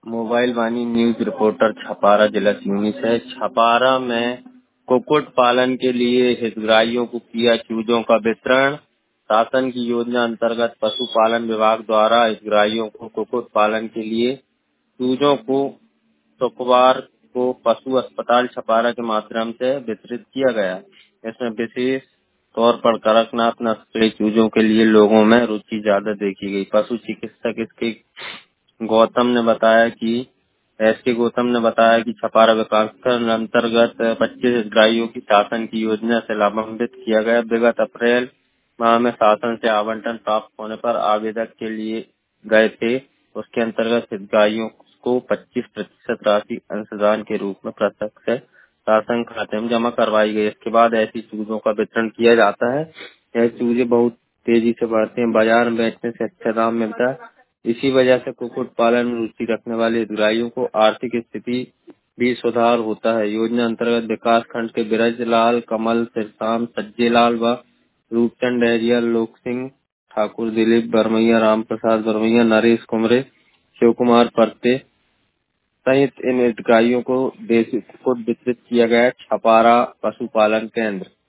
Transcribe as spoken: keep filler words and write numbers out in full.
Mobile Vaani news reporter Chhapara जिला सिवनी से। छपारा में कुक्कुट पालन के लिए हितग्राहियों को किया चूजों का वितरण। शासन की योजना अंतर्गत पशुपालन विभाग द्वारा हितग्राहियों को कुक्कुट पालन के लिए चूजों को शुक्रवार को पशु अस्पताल छपारा के माध्यम से वितरित किया गया। इसमें विशेष तौर पर कड़कनाथ नस्ल के चूजों के लिए लोगों में रुचि ज्यादा देखी गई। पशु चिकित्सक इसके गौतम ने बताया कि एस के गौतम ने बताया कि छपारा विकासखंड अंतर्गत पच्चीस हितग्राहियों की शासन की योजना से लाभान्वित किया गया। विगत अप्रैल माह में शासन से आवंटन प्राप्त होने पर आवेदक के लिए गए थे। उसके अंतर्गत हितग्राहियों को पच्चीस प्रतिशत राशि अंशदान के रूप में प्रत्यक्ष से शासन खाते में जमा करवाई गई। इसके बाद ऐसी चूजों का वितरण किया जाता है। यह चूजे बहुत तेजी से बढ़ते हैं, बाजार में बेचने से अच्छा दाम मिलता है। इसी वजह से कुक्कुट पालन में रुचि रखने वाले हितग्राहियों को आर्थिक स्थिति भी सुधार होता है। योजना अंतर्गत विकास खंड के बिरजलाल, कमल, सिरसाम, सज्जेलाल व रूपचंद डहरिया, लोक सिंह ठाकुर, दिलीप बरमैया, राम प्रसाद बरमैया, नरेश कुमरे, शिव कुमार परते सहित इन हितग्राहियों को देसी कुक्कुट वितरित किया गया। छपारा पशुपालन केंद्र।